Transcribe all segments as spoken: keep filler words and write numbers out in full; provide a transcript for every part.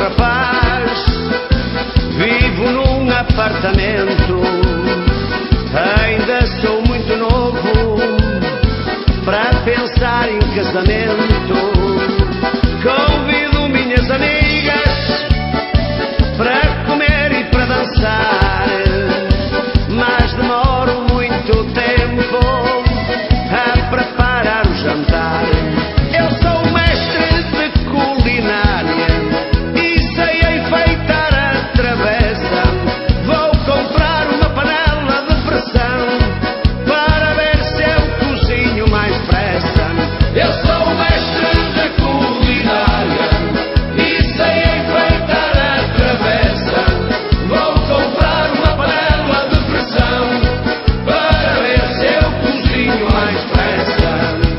rapaz, vivo num apartamento. Ainda sou muito novo para pensar em casamento. Convido minhas amigas para comer e para dançar, mas demoro muito tempo a preparar o jantar. Eu sou mestre de culinária e sei enfeitar a travessa. Vou comprar uma panela de pressão para ver se eu cozinho mais pressa. Eu sou mestre de culinária e sei enfeitar a travessa. Vou comprar uma panela de pressão para ver se eu cozinho mais pressa.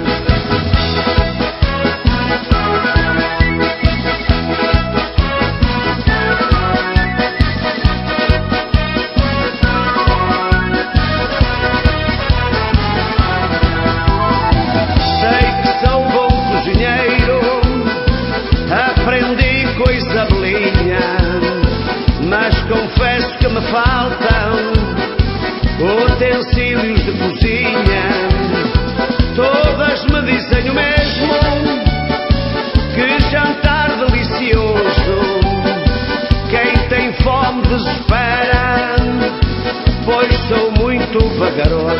Sei que sou bom cozinheiro, aprendi coisa belinha, mas confesso que me faltam utensílios de cozinha. Todas me dizem o mesmo, que jantar delicioso. Quem tem fome desespera, pois sou muito vagaroso.